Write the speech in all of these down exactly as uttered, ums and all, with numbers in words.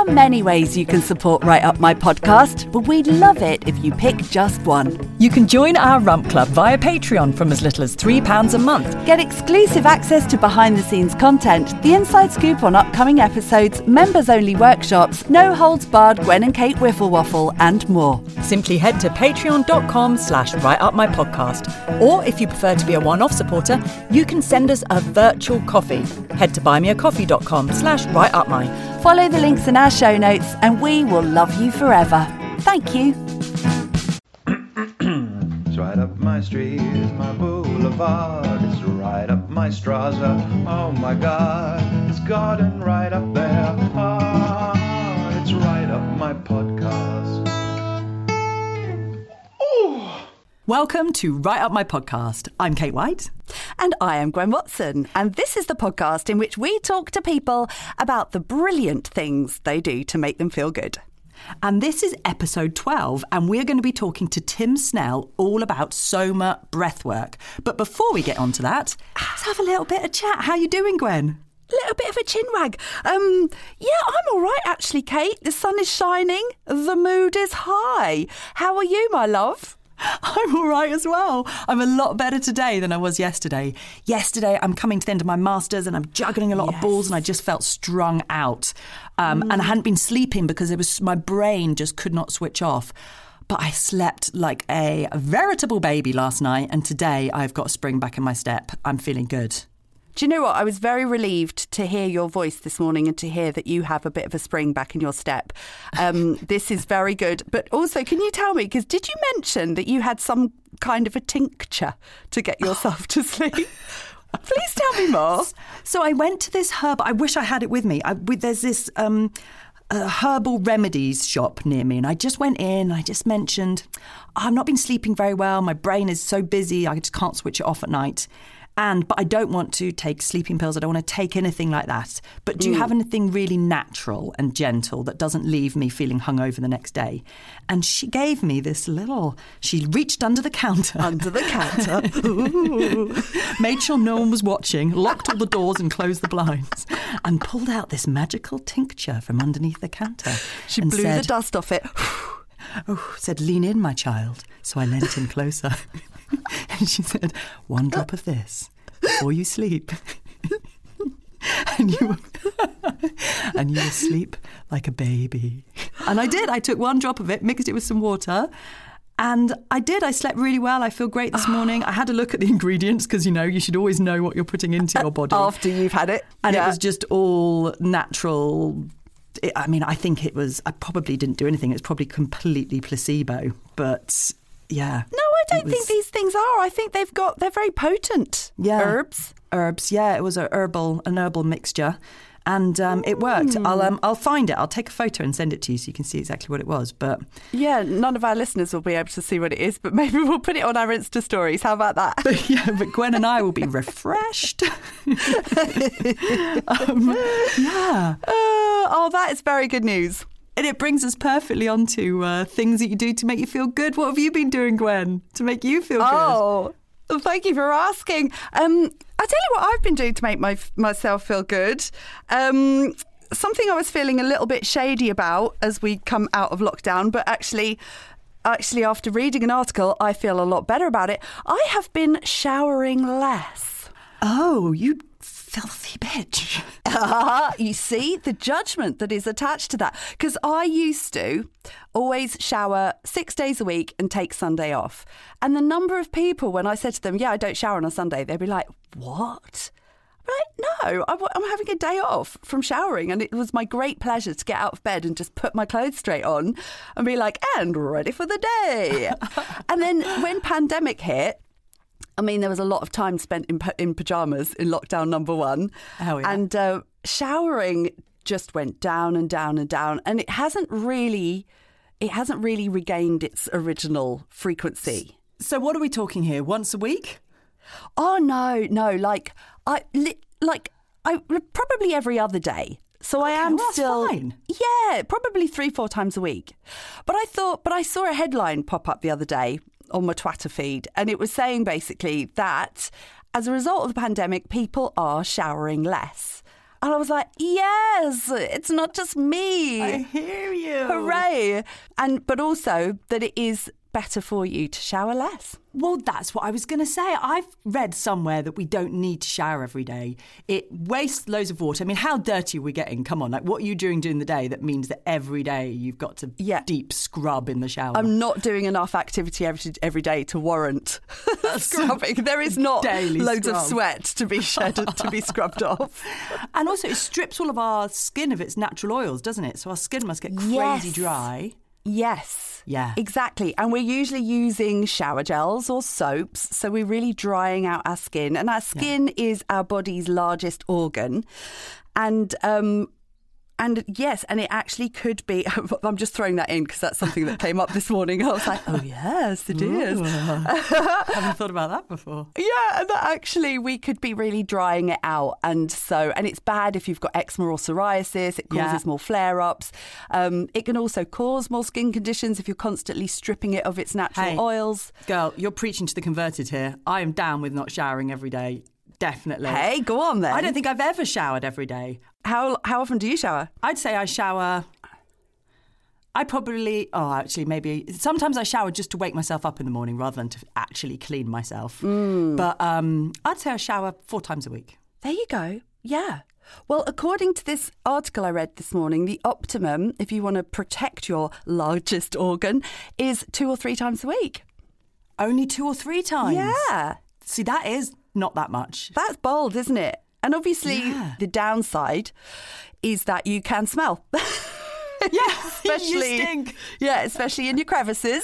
many ways you can support Right Up My Podcast, but we'd love it if you pick just one. You can join our Rump Club via Patreon from as little as three pounds a month. Get exclusive access to behind-the-scenes content, the inside scoop on upcoming episodes, members-only workshops, no-holds-barred Gwen and Kate Wiffle Waffle, and more. Simply head to patreon.com slash Right Up My Podcast. Or if you prefer to be a one-off supporter, you can send us a virtual coffee. Head to buymeacoffee.com slash Right Up My. Follow the links in our show notes and we will love you forever. Thank you. It's right up my street, it's my boulevard. It's right up my Straza, oh my God. It's garden right up there, ah, it's right up my podcast. Ooh. Welcome to Right Up My Podcast. I'm Kate White. And I am Gwen Watson. And this is the podcast in which we talk to people about the brilliant things they do to make them feel good. And this is episode twelve, and we're going to be talking to Tim Snell all about Soma breathwork. But before we get on to that, let's have a little bit of chat. How you doing, Gwen? A little bit of a chin wag. Um, yeah, I'm all right, actually, Kate. The sun is shining. The mood is high. How are you, my love? I'm all right as well. I'm a lot better today than I was yesterday. Yesterday, I'm coming to the end of my masters and I'm juggling a lot yes. of balls and I just felt strung out. Um, mm. And I hadn't been sleeping because it was my brain just could not switch off. But I slept like a, a veritable baby last night, and today I've got a spring back in my step. I'm feeling good. Do you know what? I was very relieved to hear your voice this morning and to hear that you have a bit of a spring back in your step. Um, this is very good. But also, can you tell me, because did you mention that you had some kind of a tincture to get yourself to sleep? Please tell me more. So I went to this herb. I wish I had it with me. I, with, there's this um, uh, herbal remedies shop near me, and I just went in and I just mentioned, I've not been sleeping very well. My brain is so busy. I just can't switch it off at night. And but I don't want to take sleeping pills. I don't want to take anything like that. But do you mm. have anything really natural and gentle that doesn't leave me feeling hungover the next day? And she gave me this little... She reached under the counter. Under the counter. Ooh. Made sure no one was watching, locked all the doors and closed the blinds, and pulled out this magical tincture from underneath the counter. She and blew said, the dust off it. Oh, said, lean in, my child. So I leant in closer. And she said, one drop of this before you sleep. and you will, and you will sleep like a baby. And I did. I took one drop of it, mixed it with some water. And I did. I slept really well. I feel great this morning. I had a look at the ingredients because, you know, you should always know what you're putting into your body. After you've had it. And yeah. it was just all natural. It, I mean, I think it was, I probably didn't do anything. It was probably completely placebo. But yeah. No, I don't was, think these things are. I think they've got, they're very potent yeah, herbs. Herbs, yeah. It was a herbal, an herbal mixture. And um, it worked. Mm. I'll um, I'll find it. I'll take a photo and send it to you so you can see exactly what it was. But yeah, none of our listeners will be able to see what it is, but maybe we'll put it on our Insta stories. How about that? But, yeah, but Gwen and I will be refreshed. um, yeah. Uh, oh, that is very good news. And it brings us perfectly onto uh, things that you do to make you feel good. What have you been doing, Gwen, to make you feel good? Oh, well, thank you for asking. Um, I'll tell you what I've been doing to make my, myself feel good. Um, something I was feeling a little bit shady about as we come out of lockdown, but actually, actually after reading an article, I feel a lot better about it. I have been showering less. Oh, you filthy bitch. Uh, you see the judgment that is attached to that. Because I used to always shower six days a week and take Sunday off. And the number of people, when I said to them, yeah, I don't shower on a Sunday, they'd be like, what? Right? No, I'm having a day off from showering. And it was my great pleasure to get out of bed and just put my clothes straight on and be like, and ready for the day. And then when pandemic hit, I mean, there was a lot of time spent in in pyjamas in lockdown number one. Oh, yeah. And uh, showering just went down and down and down. And it hasn't really, it hasn't really regained its original frequency. So what are we talking here? Once a week? Oh, no, no. Like, I, li- like, I probably every other day. So okay, I am well, still, fine. yeah, probably three, four times a week. But I thought, but I saw a headline pop up the other day on my Twitter feed, and it was saying basically that as a result of the pandemic, people are showering less. And I was like, yes, it's not just me. I hear you. Hooray. And but also that it is better for you to shower less. Well, that's what I was going to say. I've read somewhere that we don't need to shower every day. It wastes loads of water. I mean, how dirty are we getting? Come on, like what are you doing during the day that means that every day you've got to Yeah. deep scrub in the shower? I'm not doing enough activity every, every day to warrant scrubbing. There is not Daily loads scrub. of sweat to be shed to be scrubbed off. And also, it strips all of our skin of its natural oils, doesn't it? So our skin must get crazy Yes. dry. Yes. Yeah. Exactly. And we're usually using shower gels or soaps. So we're really drying out our skin. And our skin is our body's largest organ. And um and yes, and it actually could be, I'm just throwing that in because that's something that came up this morning. I was like, oh yes, it is. Haven't thought about that before. Yeah, and that actually we could be really drying it out. And so, and it's bad if you've got eczema or psoriasis, it causes Yeah. more flare-ups. Um, it can also cause more skin conditions if you're constantly stripping it of its natural Hey. oils. Girl, you're preaching to the converted here. I am down with not showering every day. Definitely. Hey, go on then. I don't think I've ever showered every day. How how often do you shower? I'd say I shower. I probably, oh, actually, maybe sometimes I shower just to wake myself up in the morning rather than to actually clean myself. Mm. But um, I'd say I shower four times a week. There you go. Yeah. Well, according to this article I read this morning, the optimum, if you want to protect your largest organ, is two or three times a week. Only two or three times. Yeah. See, that is not that much. That's bold, isn't it? And obviously, Yeah. the downside is that you can smell. Yeah, especially, you stink. Yeah, especially in your crevices.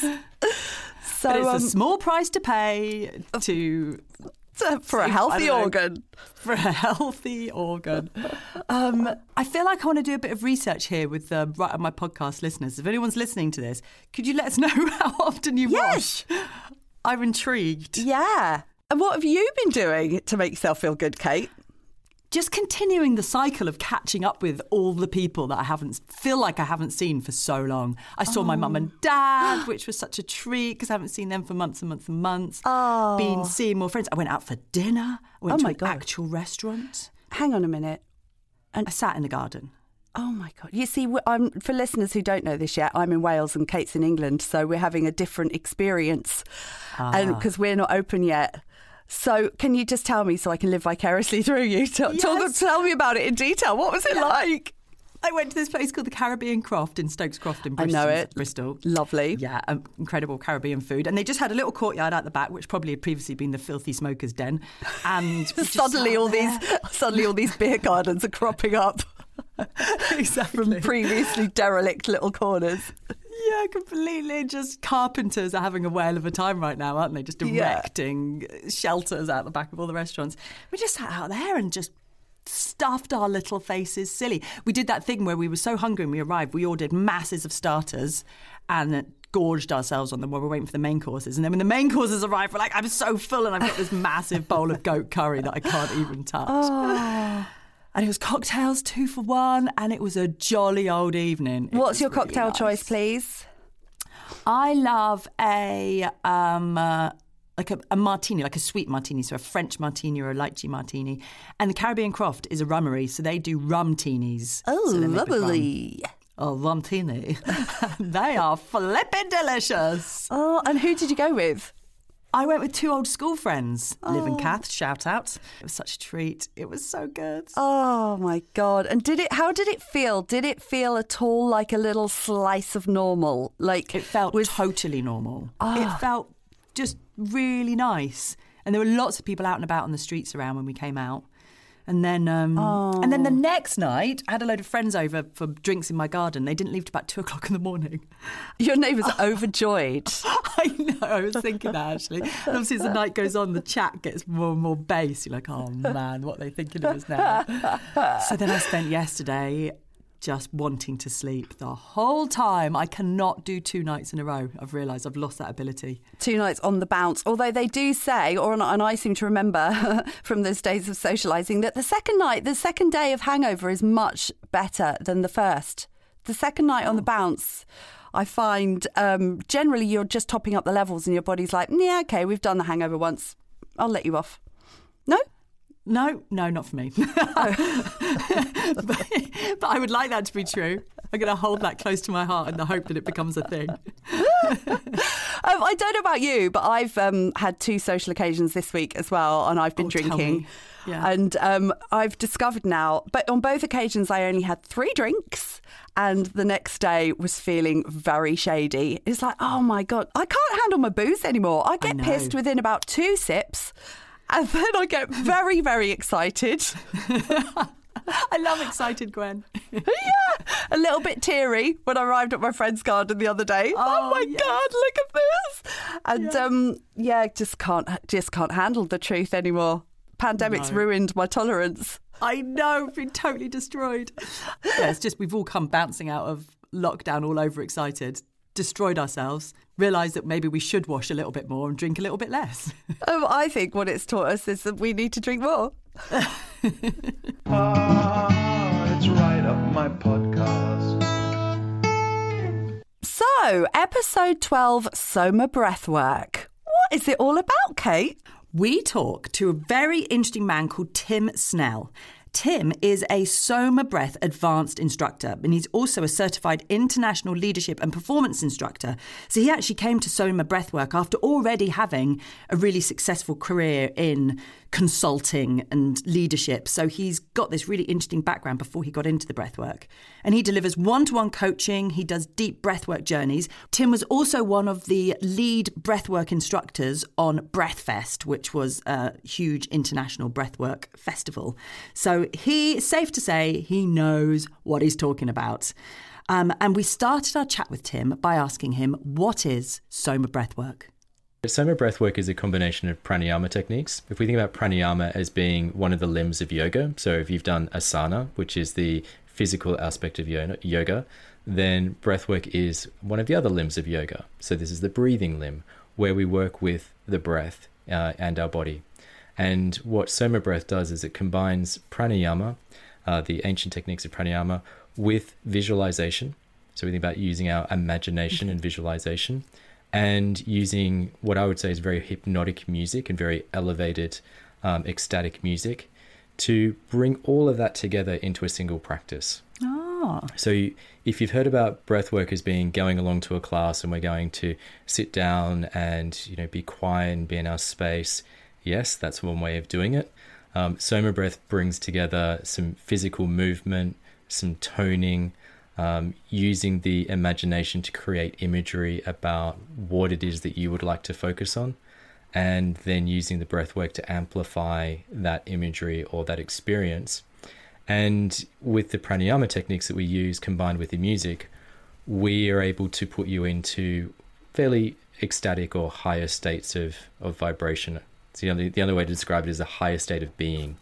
So But it's um, a small price to pay to for a I healthy don't know. organ. for a healthy organ. Um, I feel like I want to do a bit of research here with uh, right, my podcast listeners. If anyone's listening to this, could you let us know how often you Yes. wash? I'm intrigued. Yeah. And what have you been doing to make yourself feel good, Kate? Just continuing the cycle of catching up with all the people that I haven't feel like I haven't seen for so long. I saw my mum and dad, which was such a treat because I haven't seen them for months and months and months. Oh. Been seeing more friends. I went out for dinner. I went Oh to my an God. actual restaurant. Hang on a minute. I sat in the garden. Oh my God. You see, we- I'm, for listeners who don't know this yet, I'm in Wales and Kate's in England, so we're having a different experience and because we're not open yet. So can you just tell me so I can live vicariously through you? Tell, talk, Yes. tell me about it in detail. What was it like? I went to this place called the Caribbean Croft in Stokes Croft in I Bristol. know it. Bristol. Lovely. Yeah, um, incredible Caribbean food. And they just had a little courtyard out the back, which probably had previously been the filthy smoker's den. And we just Suddenly sat all there. these suddenly all these beer gardens are cropping up exactly. from previously derelict little corners. Yeah, completely. Just carpenters are having a whale of a time right now, aren't they? Just Yeah. erecting shelters out the back of all the restaurants. We just sat out there and just stuffed our little faces silly. We did that thing where we were so hungry when we arrived, we ordered masses of starters and gorged ourselves on them while we were waiting for the main courses. And then when the main courses arrived, we're like, I'm so full and I've got this massive bowl of goat curry that I can't even touch. Oh. And it was cocktails, two for one, and it was a jolly old evening. It What's was your really cocktail nice. choice, please? I love a um uh, like a, a martini, like a sweet martini, so a French martini or a lychee martini. And the Caribbean Croft is a rummery, so they do rum teenies. Oh, So they're made with rum. lovely. Oh, rum teeny. They are flippin' delicious. Oh, and who did you go with? I went with two old school friends, Liv Oh. and Kath, shout out. It was such a treat. It was so good. Oh my God. And did it how did it feel? Did it feel at all like a little slice of normal? Like It felt was totally normal. Oh. It felt just really nice. And there were lots of people out and about on the streets around when we came out. And then um, and then the next night, I had a load of friends over for drinks in my garden. They didn't leave till about two o'clock in the morning. your neighbours are overjoyed. I know, I was thinking that actually. And obviously, as the night goes on, the chat gets more and more bass. You're like, oh man, what are they thinking of us now? So then I spent yesterday just wanting to sleep the whole time. I cannot do two nights in a row. I've realised I've lost that ability. Two nights on the bounce. Although they do say, or and I seem to remember from those days of socialising, that the second night, the second day of hangover is much better than the first. The second night on the bounce, I find um, generally you're just topping up the levels and your body's like, yeah, okay, we've done the hangover once. I'll let you off. No? No, no, not for me. but, but I would like that to be true. I'm going to hold that close to my heart in the hope that it becomes a thing. um, I don't know about you, but I've um, had two social occasions this week as well, and I've been Oh, tell drinking. me. Yeah. And um, I've discovered now, but on both occasions I only had three drinks, and the next day was feeling very shady. It's like, oh my God, I can't handle my booze anymore. I get know. pissed within about two sips, and then I get very, very excited. I love excited Gwen. Yeah, a little bit teary when I arrived at my friend's garden the other day. Oh, Oh, my yes. God, look at this! And Yeah. um, yeah, just can't just can't handle the truth anymore. Pandemic's No. ruined my tolerance. I know, been totally destroyed. Yeah, it's just we've all come bouncing out of lockdown all overexcited, destroyed ourselves, realised that maybe we should wash a little bit more and drink a little bit less. Um, I think what it's taught us is that we need to drink more. Ah, it's right up my podcast. So, episode twelve, Soma Breathwork. What is it all about, Kate? We talk to a very interesting man called Tim Snell. Tim is a Soma Breath advanced instructor, and he's also a certified international leadership and performance instructor. So he actually came to Soma Breathwork after already having a really successful career in consulting and leadership. So he's got this really interesting background before he got into the breathwork. And he delivers one-to-one coaching. He does deep breathwork journeys. Tim was also one of the lead breathwork instructors on Breathfest, which was a huge international breathwork festival. So he, safe to say, he knows what he's talking about. Um, and we started our chat with Tim by asking him, what is Soma Breathwork? Soma breathwork is a combination of pranayama techniques. If we think about pranayama as being one of the limbs of yoga, so if you've done asana, which is the physical aspect of yoga, then breathwork is one of the other limbs of yoga. So this is the breathing limb, where we work with the breath uh, and our body. And what Soma breath does is it combines pranayama, uh, the ancient techniques of pranayama, with visualization. So we think about using our imagination and visualization, and using what I would say is very hypnotic music and very elevated, um, ecstatic music to bring all of that together into a single practice. Oh. So you, if you've heard about breathwork as being going along to a class and we're going to sit down and, you know, be quiet and be in our space, yes, that's one way of doing it. Um, Soma breath brings together some physical movement, some toning, Um, using the imagination to create imagery about what it is that you would like to focus on, and then using the breath work to amplify that imagery or that experience. And with the pranayama techniques that we use combined with the music, we are able to put you into fairly ecstatic or higher states of, of vibration. It's the only, the only way to describe it is a higher state of being.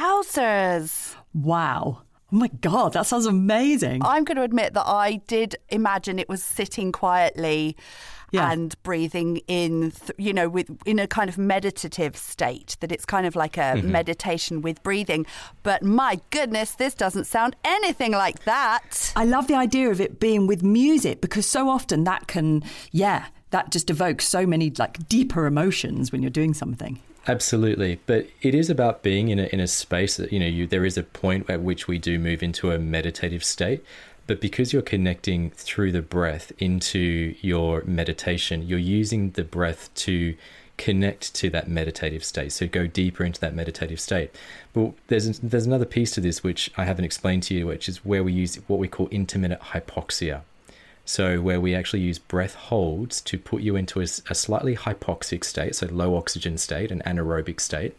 Wowzers. Wow. Oh my God, that sounds amazing. I'm going to admit that I did imagine it was sitting quietly Yeah. and breathing in, th- you know, with in a kind of meditative state, that it's kind of like a Mm-hmm. meditation with breathing. But my goodness, this doesn't sound anything like that. I love the idea of it being with music, because so often that can, yeah, that just evokes so many like deeper emotions when you're doing something. Absolutely, but it is about being in a in a space that, you know, you there is a point at which we do move into a meditative state, but because you're connecting through the breath into your meditation, you're using the breath to connect to that meditative state, so go deeper into that meditative state. But there's there's another piece to this which I haven't explained to you, which is where we use what we call intermittent hypoxia. So where we actually use breath holds to put you into a, a slightly hypoxic state, so low oxygen state, an anaerobic state.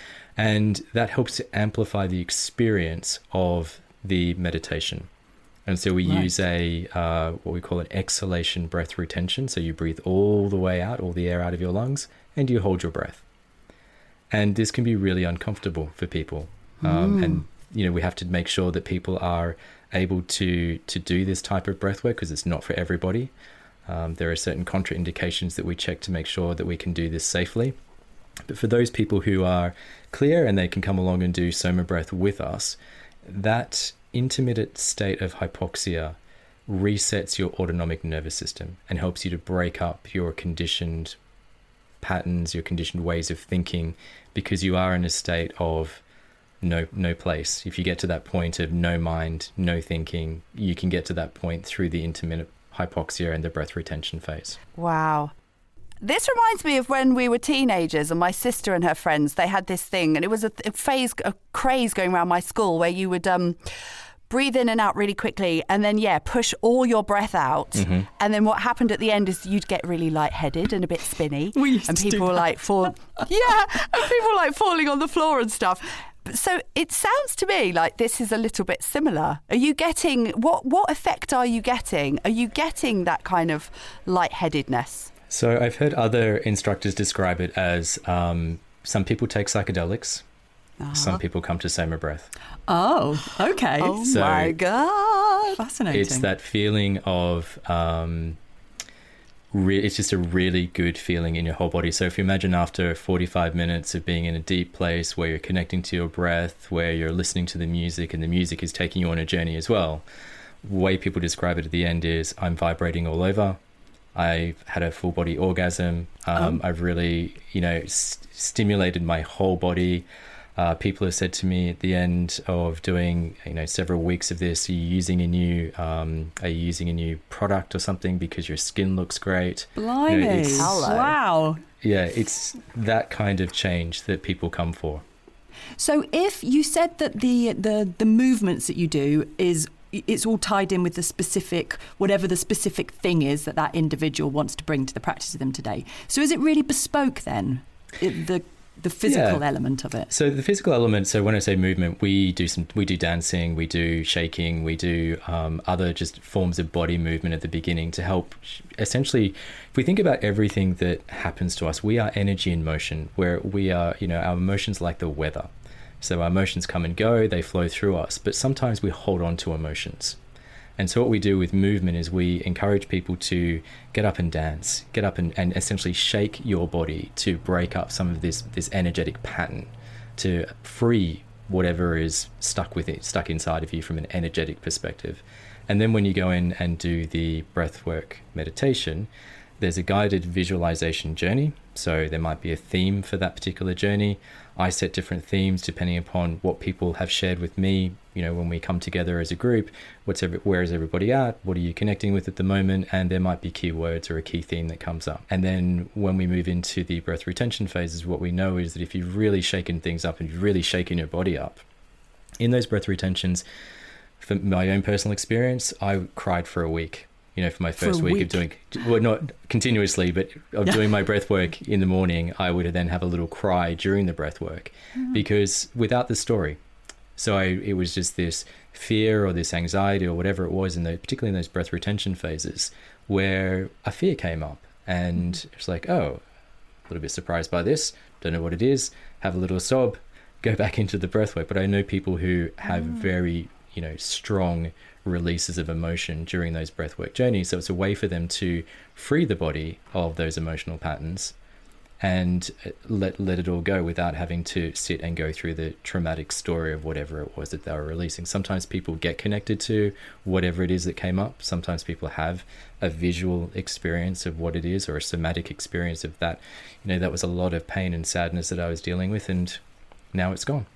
And that helps to amplify the experience of the meditation. And so we Right. use a uh, what we call an exhalation breath retention. So you breathe all the way out, all the air out of your lungs, and you hold your breath. And this can be really uncomfortable for people. Um, and, you know, we have to make sure that people are able to to do this type of breath work, because it's not for everybody. Um, there are certain contraindications that we check to make sure that we can do this safely. But for those people who are clear and they can come along and do Soma breath with us, that intermittent state of hypoxia resets your autonomic nervous system and helps you to break up your conditioned patterns, your conditioned ways of thinking, because you are in a state of no no place. If you get to that point of no mind, no thinking, you can get to that point through the intermittent hypoxia and the breath retention phase. Wow. This reminds me of when we were teenagers and my sister and her friends, they had this thing, and it was a, a phase, a craze going around my school where you would um, breathe in and out really quickly and then, yeah, push all your breath out. Mm-hmm. And then what happened at the end is you'd get really lightheaded and a bit spinny. We used and to people do were that. like fall, yeah, and people were like falling on the floor and stuff. So it sounds to me like this is a little bit similar. Are you getting, what, what effect are you getting? Are you getting that kind of lightheadedness? So I've heard other instructors describe it as um, some people take psychedelics, uh-huh. some people come to Soma Breath. Oh, okay. Oh So my God. Fascinating. It's that feeling of, um, re- it's just a really good feeling in your whole body. So if you imagine after forty-five minutes of being in a deep place where you're connecting to your breath, where you're listening to the music and the music is taking you on a journey as well, the way people describe it at the end is I'm vibrating all over. I've had a full body orgasm. Um, oh. I've really, you know, st- stimulated my whole body. Uh, people have said to me at the end of doing, you know, several weeks of this, are you using a new, um, are you using a new product or something because your skin looks great? Blimey. You know, it's, wow. Yeah, it's that kind of change that people come for. So if you said that the, the, the movements that you do is it's all tied in with the specific, whatever the specific thing is that that individual wants to bring to the practice of them today. So is it really bespoke then, it, the the physical yeah. element of it? So the physical element, so when I say movement, we do some, we do dancing, we do shaking, we do um, other just forms of body movement at the beginning to help. Essentially, if we think about everything that happens to us, we are energy in motion, where we are, you know, our emotions like the weather. So our emotions come and go, they flow through us, but sometimes we hold on to emotions. And so what we do with movement is we encourage people to get up and dance, get up and, and essentially shake your body to break up some of this, this energetic pattern, to free whatever is stuck with it, stuck inside of you from an energetic perspective. And then when you go in and do the breathwork meditation, there's a guided visualization journey. So there might be a theme for that particular journey. I set different themes depending upon what people have shared with me. You know, when we come together as a group, what's every, where is everybody at? What are you connecting with at the moment? And there might be keywords or a key theme that comes up. And then when we move into the breath retention phases, what we know is that if you've really shaken things up and you've really shaken your body up, in those breath retentions, from my own personal experience, I cried for a week. You know, for my first for week, week of doing, well, not continuously, but of doing my breath work in the morning, I would then have a little cry during the breath work mm-hmm. because without the story. So I, it was just this fear or this anxiety or whatever it was, in the, particularly in those breath retention phases, where a fear came up. And mm-hmm. it's like, oh, a little bit surprised by this, don't know what it is, have a little sob, go back into the breath work. But I know people who have mm. very, you know, strong releases of emotion during those breathwork journeys. So it's a way for them to free the body of those emotional patterns and let let it all go without having to sit and go through the traumatic story of whatever it was that they were releasing. Sometimes people get connected to whatever it is that came up. Sometimes people have a visual experience of what it is, or a somatic experience of that. You know, that was a lot of pain and sadness that I was dealing with, and now it's gone.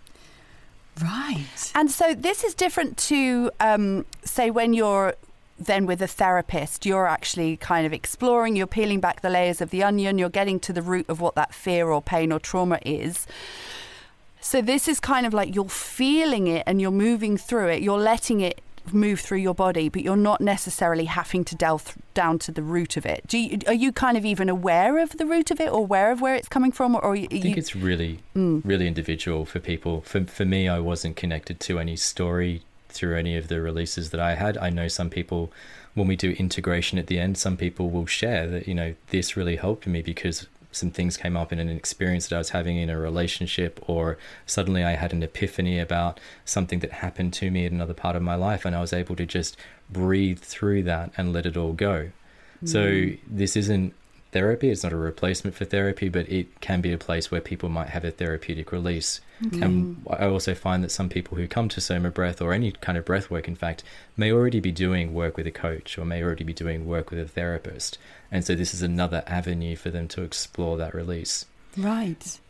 Right. And so this is different to, um, say, when you're then with a therapist, you're actually kind of exploring, you're peeling back the layers of the onion, you're getting to the root of what that fear or pain or trauma is. So this is kind of like you're feeling it and you're moving through it, you're letting it move through your body, but you're not necessarily having to delve th- down to the root of it. Do you, are you kind of even aware of the root of it, or aware of where it's coming from? Or, or you, I think it's really, mm. really individual for people. For for me, I wasn't connected to any story through any of the releases that I had. I know some people, when we do integration at the end, some people will share that, you know, this really helped me because some things came up in an experience that I was having in a relationship, or suddenly I had an epiphany about something that happened to me at another part of my life, and I was able to just breathe through that and let it all go. Mm. So this isn't therapy, it's not a replacement for therapy, but it can be a place where people might have a therapeutic release. Okay. And I also find that some people who come to Soma Breath, or any kind of breath work in fact, may already be doing work with a coach, or may already be doing work with a therapist. And so this is another avenue for them to explore that release. Right.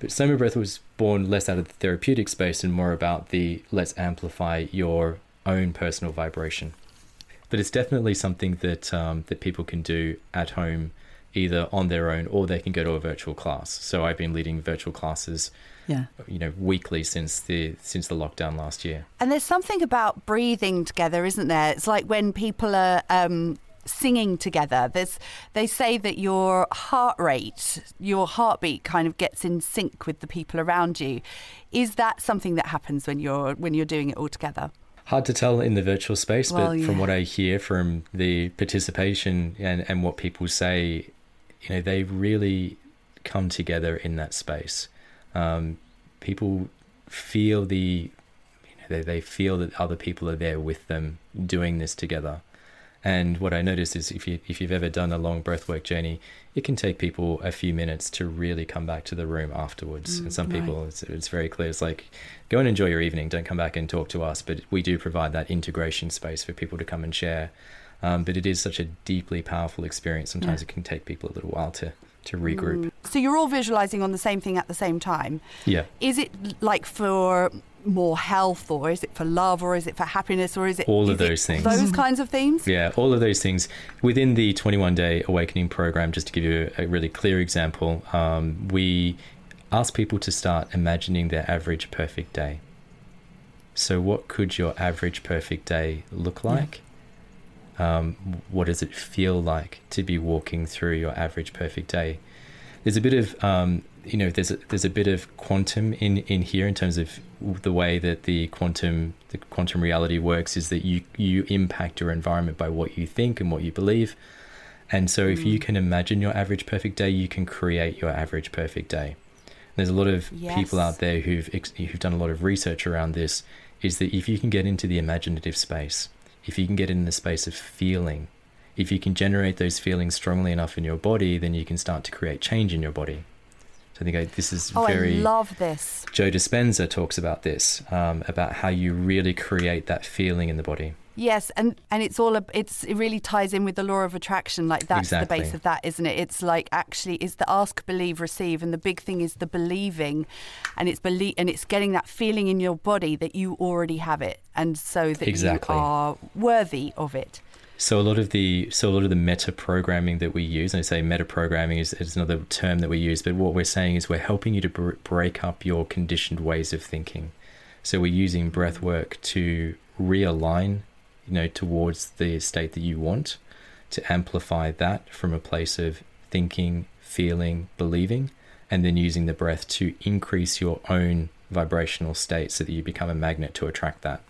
But Soma Breath was born less out of the therapeutic space and more about the let's amplify your own personal vibration. But it's definitely something that um, that people can do at home, either on their own or they can go to a virtual class. So I've been leading virtual classes, Yeah. you know, weekly since the since the lockdown last year. And there's something about breathing together, isn't there? It's like when people are um, singing together. There's they say that your heart rate, your heartbeat, kind of gets in sync with the people around you. Is that something that happens when you're when you're doing it all together? Hard to tell in the virtual space, Well, but yeah. from what I hear from the participation and, and what people say, you know, they really come together in that space. Um, people feel the, you know, they, they feel that other people are there with them doing this together. And what I noticed is if you if you've ever done a long breathwork journey, it can take people a few minutes to really come back to the room afterwards. Mm, and some right. people, it's, it's very clear. It's like, go and enjoy your evening. Don't come back and talk to us. But we do provide that integration space for people to come and share. Um, but it is such a deeply powerful experience. Sometimes Yeah. it can take people a little while to, to regroup. So you're all visualising on the same thing at the same time. Yeah. Is it like for more health, or is it for love, or is it for happiness, or is it All of is it those things. Those kinds of themes. Yeah, all of those things. Within the twenty-one day awakening program, just to give you a really clear example, um, we ask people to start imagining their average perfect day. So what could your average perfect day look like? Um, what does it feel like to be walking through your average perfect day? There's a bit of, um, you know, there's a, there's a bit of quantum in, in here in terms of the way that the quantum the quantum reality works is that you you impact your environment by what you think and what you believe. And so if you can imagine your average perfect day, you can create your average perfect day. There's a lot of Yes. people out there who've ex- who've done a lot of research around this, is that if you can get into the imaginative space, if you can get in the space of feeling, if you can generate those feelings strongly enough in your body, then you can start to create change in your body. So I think I, this is Oh, very... I love this. Joe Dispenza talks about this, um, about how you really create that feeling in the body. Yes, and, and it's all a, it's it really ties in with the law of attraction. Like that's Exactly. the base of that, isn't it? It's like actually it's the ask, believe, receive, and the big thing is the believing, and it's believe and it's getting that feeling in your body that you already have it, and so that Exactly. you are worthy of it. So a lot of the so a lot of the meta programming that we use, and I say meta programming is, is another term that we use, but what we're saying is we're helping you to br- break up your conditioned ways of thinking. So we're using breath work to realign, you know, towards the state that you want, to amplify that from a place of thinking, feeling, believing, and then using the breath to increase your own vibrational state so that you become a magnet to attract that.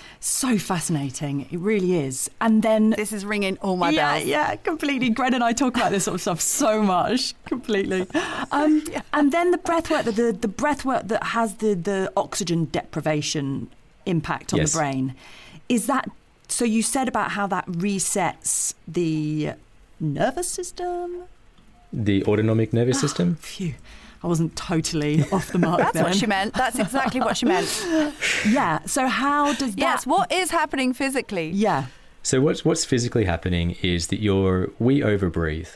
So fascinating. It really is. And then... This is ringing all my yeah, bells. yeah, completely. Gren and I talk about this sort of stuff so much, completely. Um, And then the breath work, the, the, the breath work that has the, the oxygen deprivation impact on Yes. the brain. Is that... So you said about how that resets the nervous system? The autonomic nervous system. Phew. I wasn't totally off the mark That's then. what she meant. That's exactly what she meant. Yeah. So how does that... Yes, what is happening physically? Yeah. So what's what's physically happening is that you're we overbreathe.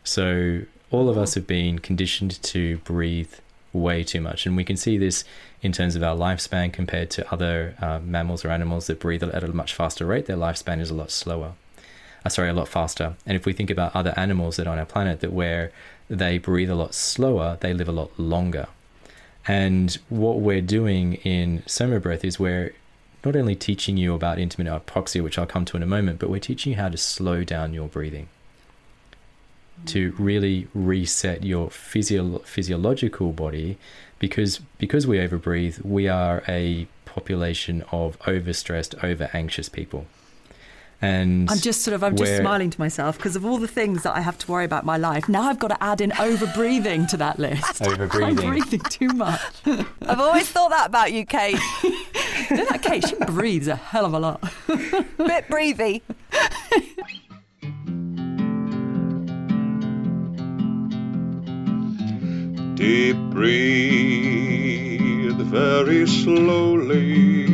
So all of us have been conditioned to breathe way too much, and we can see this in terms of our lifespan compared to other uh, mammals or animals that breathe at a much faster rate. Their lifespan is a lot slower. Uh, sorry, a lot faster. And if we think about other animals that are on our planet that where they breathe a lot slower, they live a lot longer. And what we're doing in Soma Breath is we're not only teaching you about intermittent hypoxia, which I'll come to in a moment, but we're teaching you how to slow down your breathing, to really reset your physio- physiological body, because because we overbreathe, we are a population of overstressed, over-anxious people. And I'm just sort of, I'm just we're- smiling to myself because of all the things that I have to worry about in my life. Now I've got to add in over-breathing to that list. I'm Over-breathing. breathing too much. I've always thought that about you, Kate. You know that Kate, she breathes a hell of a lot. Bit breathy. Deep breathe very slowly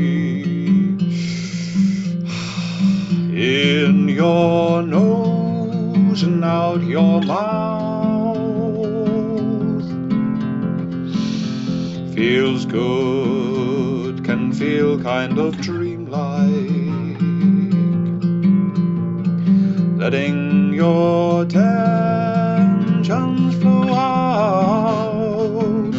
in your nose and out your mouth. feels good, can feel kind of dreamlike. Letting your tensions flow out.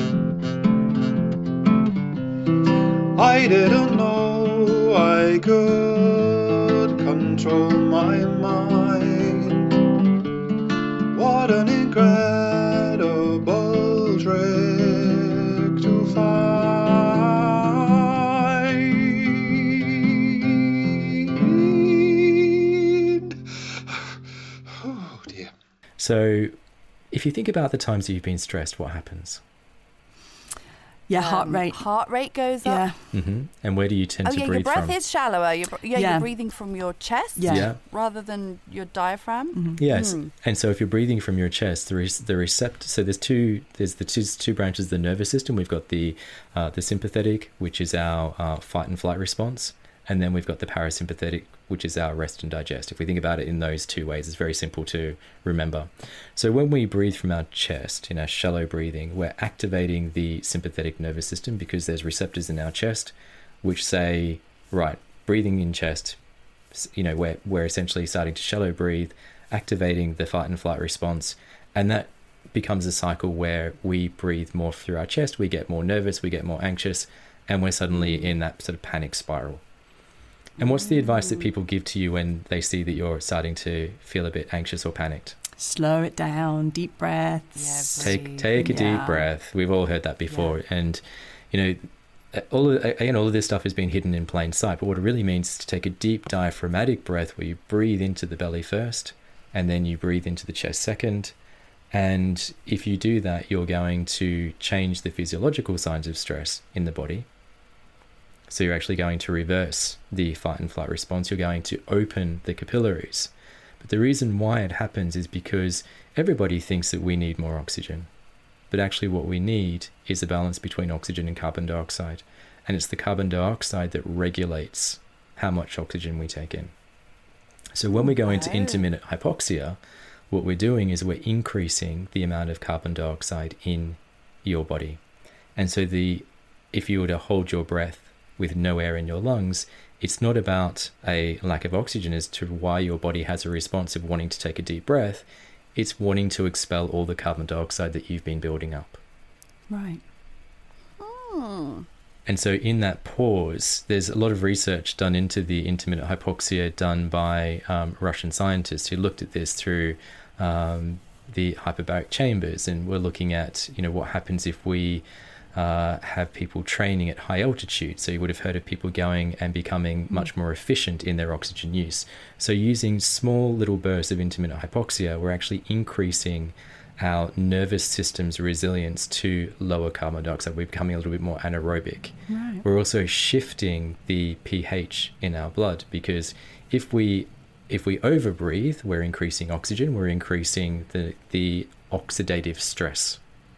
I didn't know I could control my mind. What an incredible trick to find. Oh dear. So if you think about the times that you've been stressed, what happens? Yeah, heart Um, rate. Heart rate goes Yeah. up. hmm And where do you tend Oh to yeah, your breathe breath from? is shallower. You're, br- yeah, Yeah. you're breathing from your chest Yeah. Yeah. rather than your diaphragm. Yes, Mm. and so if you're breathing from your chest, the re- the recept so there's two there's the two, two branches of the nervous system. We've got the uh, the sympathetic, which is our uh, fight and flight response, and then we've got the parasympathetic, which is our rest and digest. If we think about it in those two ways, it's very simple to remember. So when we breathe from our chest, in our shallow breathing, we're activating the sympathetic nervous system because there's receptors in our chest which say, right, breathing in chest, you know, we're, we're essentially starting to shallow breathe, activating the fight and flight response, and that becomes a cycle where we breathe more through our chest, we get more nervous, we get more anxious, and we're suddenly in that sort of panic spiral. And what's the advice that people give to you when they see that you're starting to feel a bit anxious or panicked? Slow it down, deep breaths. Yeah, Take breathe. take a deep Yeah. breath. We've all heard that before, and you know, all of, again, all of this stuff has been hidden in plain sight. But what it really means is to take a deep diaphragmatic breath, where you breathe into the belly first, and then you breathe into the chest second. And if you do that, you're going to change the physiological signs of stress in the body. So you're actually going to reverse the fight and flight response. You're going to open the capillaries. But the reason why it happens is because everybody thinks that we need more oxygen. But actually what we need is a balance between oxygen and carbon dioxide. And it's the carbon dioxide that regulates how much oxygen we take in. So when we go into Okay. intermittent hypoxia, what we're doing is we're increasing the amount of carbon dioxide in your body. And so the if you were to hold your breath with no air in your lungs, it's not about a lack of oxygen as to why your body has a response of wanting to take a deep breath. It's wanting to expel all the carbon dioxide that you've been building up. Right. Hmm. And so in that pause, there's a lot of research done into the intermittent hypoxia done by um, Russian scientists who looked at this through um, the hyperbaric chambers, and we're looking at, you know, what happens if we uh, have people training at high altitude. So you would have heard of people going and becoming much more efficient in their oxygen use. So using small little bursts of intermittent hypoxia, we're actually increasing our nervous system's resilience to lower carbon dioxide. We're becoming a little bit more anaerobic. Right. We're also shifting the pH in our blood, because if we if we overbreathe, we're increasing oxygen, we're increasing the the oxidative stress.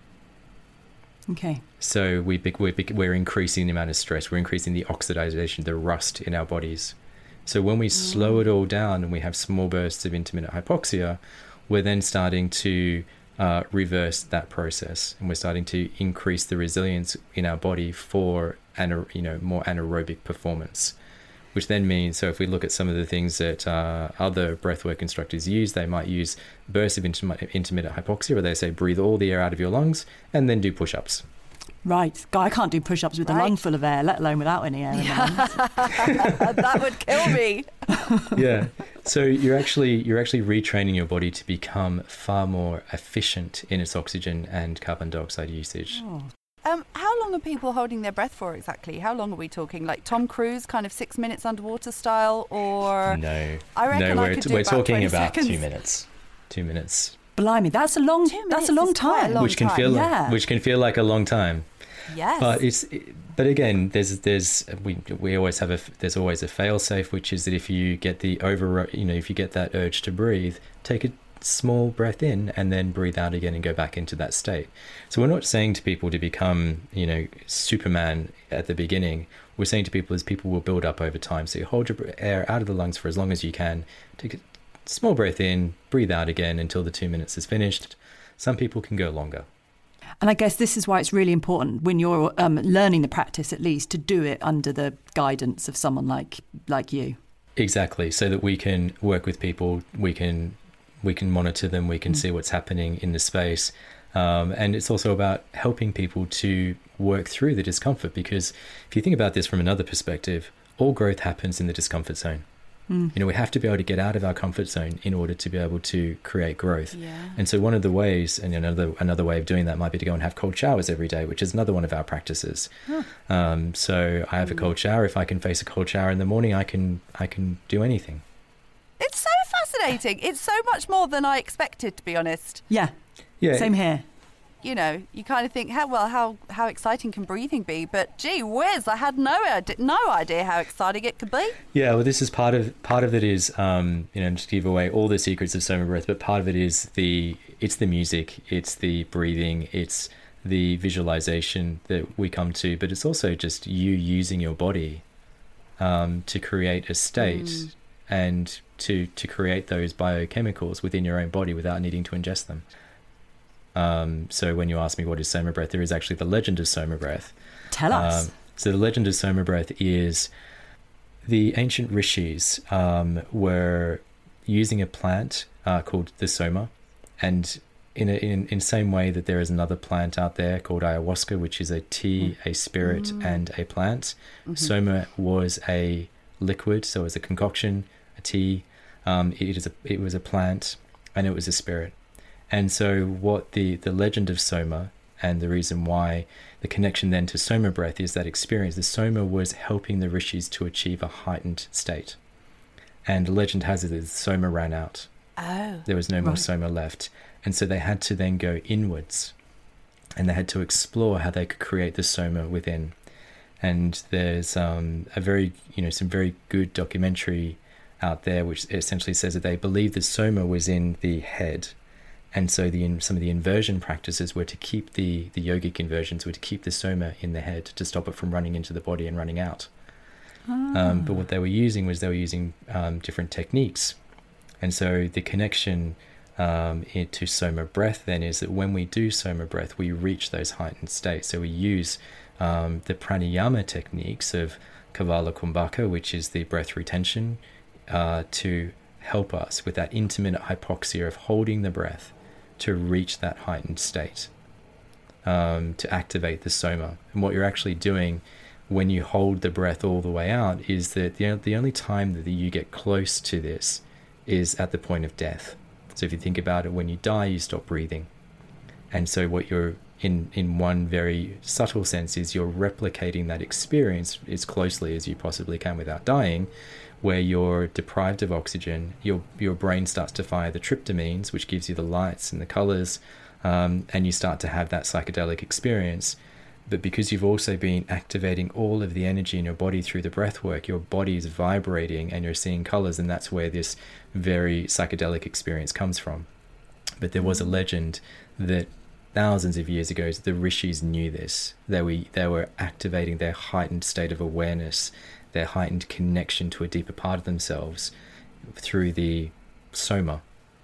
Okay. So we bec- we're, bec- we're increasing the amount of stress, we're increasing the oxidization, the rust in our bodies. So when we slow it all down and we have small bursts of intermittent hypoxia, we're then starting to uh, reverse that process, and we're starting to increase the resilience in our body for ana- you know more anaerobic performance. Which then means, so if we look at some of the things that uh, other breathwork instructors use, they might use bursts of intermittent, intermittent hypoxia, where they say breathe all the air out of your lungs and then do push-ups. Right. God, I can't do push-ups with a Right. lung full of air, let alone without any air in my lungs. That would kill me. Yeah. So you're actually you're actually retraining your body to become far more efficient in its oxygen and carbon dioxide usage. Oh. Um, how long are people holding their breath for exactly? How long are we talking? Like Tom Cruise, kind of six minutes underwater style, or No, I reckon no, I we're, could do we're about talking twenty about seconds. two minutes. Two minutes, Blimey, that's a long. Two That's a minutes long is quite a time. long which can time. feel like, Yeah. which can feel like a long time. Yes. But it's, but again, there's there's we we always have a there's always a fail safe, which is that if you get the over you know if you get that urge to breathe, take a small breath in and then breathe out again and go back into that state. So we're not saying to people to become you know Superman at the beginning. We're saying to people as people will build up over time. So you hold your air out of the lungs for as long as you can. Take a small breath in, breathe out again until the two minutes is finished. Some people can go longer. And I guess this is why it's really important when you're um, learning the practice, at least, to do it under the guidance of someone like like you. Exactly, so that we can work with people, we can we can monitor them, we can mm. see what's happening in the space. Um, and it's also about helping people to work through the discomfort, because if you think about this from another perspective, all growth happens in the discomfort zone. Mm. You know, we have to be able to get out of our comfort zone in order to be able to create growth. Yeah. And so one of the ways, and another another way of doing that might be to go and have cold showers every day, which is another one of our practices. Huh. Um, so I have a cold shower. If I can face a cold shower in the morning, I can I can do anything. It's so fascinating. It's so much more than I expected, to be honest. Yeah. Yeah. Same here. You know, you kind of think, how well, how how exciting can breathing be? But gee whiz, I had no idea, no idea how exciting it could be. Yeah, well, this is part of part of it is, um, you know, just to give away all the secrets of Soma breath, but part of it is the it's the music, it's the breathing, it's the visualization that we come to, but it's also just you using your body um, to create a state mm. and to to create those biochemicals within your own body without needing to ingest them. Um, so when you ask me what is Soma breath, there is actually the legend of Soma breath. Tell us. Um, so the legend of Soma breath is the ancient rishis um, were using a plant uh, called the Soma, and in a, in in same way that there is another plant out there called ayahuasca, which is a tea, mm. a spirit, mm. and a plant. Mm-hmm. Soma was a liquid, so it was a concoction, a tea. Um, it is a it was a plant, and it was a spirit. And so what the, the legend of Soma, and the reason why the connection then to Soma breath is that experience, the Soma was helping the rishis to achieve a heightened state. And the legend has it that Soma ran out. Oh, there was no right. more Soma left. And so they had to then go inwards, and they had to explore how they could create the Soma within. And there's um, a very, you know, some very good documentary out there which essentially says that they believe the Soma was in the head. And so the some of the inversion practices were to keep the, the yogic inversions were to keep the Soma in the head to stop it from running into the body and running out. Ah. Um, but what they were using was they were using um, different techniques. And so the connection um, to Soma breath then is that when we do Soma breath, we reach those heightened states. So we use um, the pranayama techniques of Kavala Kumbhaka, which is the breath retention, uh, to help us with that intermittent hypoxia of holding the breath to reach that heightened state, um, to activate the Soma. And what you're actually doing when you hold the breath all the way out is that the, the only time that you get close to this is at the point of death. So if you think about it, when you die, you stop breathing. And so what you're, in, in one very subtle sense, is you're replicating that experience as closely as you possibly can without dying, where you're deprived of oxygen, your your brain starts to fire the tryptamines, which gives you the lights and the colors, um, and you start to have that psychedelic experience. But because you've also been activating all of the energy in your body through the breath work, your body is vibrating and you're seeing colors, and that's where this very psychedelic experience comes from. But there was a legend that thousands of years ago, the rishis knew this. They were, they were activating their heightened state of awareness, their heightened connection to a deeper part of themselves through the Soma.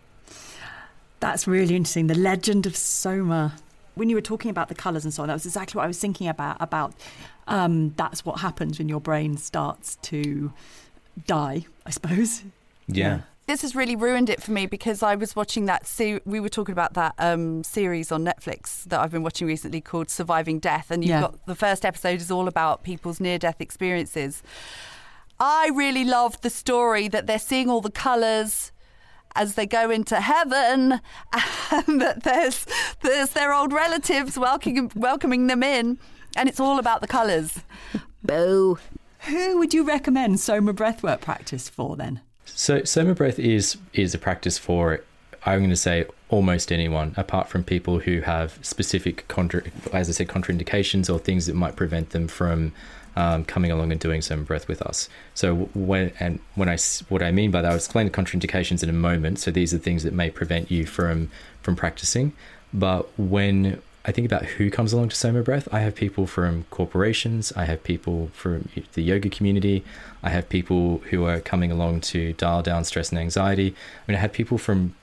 That's really interesting. The legend of Soma. When you were talking about the colours and so on, that was exactly what I was thinking about, about um, that's what happens when your brain starts to die, I suppose. Yeah. yeah. This has really ruined it for me, because I was watching that, se- we were talking about that um, series on Netflix that I've been watching recently called Surviving Death. And you've yeah. got the first episode is all about people's near-death experiences. I really loved the story that they're seeing all the colours as they go into heaven, and that there's, there's their old relatives welcoming, welcoming them in, and it's all about the colours. Boo. Who would you recommend Soma breathwork practice for then? So Soma breath is is a practice for, I'm going to say, almost anyone, apart from people who have specific, contra- as I said, contraindications or things that might prevent them from um, coming along and doing Soma breath with us. So when and when I what I mean by that, I'll explain the contraindications in a moment. So these are things that may prevent you from from practicing. But when I think about who comes along to Soma breath, I have people from corporations, I have people from the yoga community, I have people who are coming along to dial down stress and anxiety. I mean, I have people from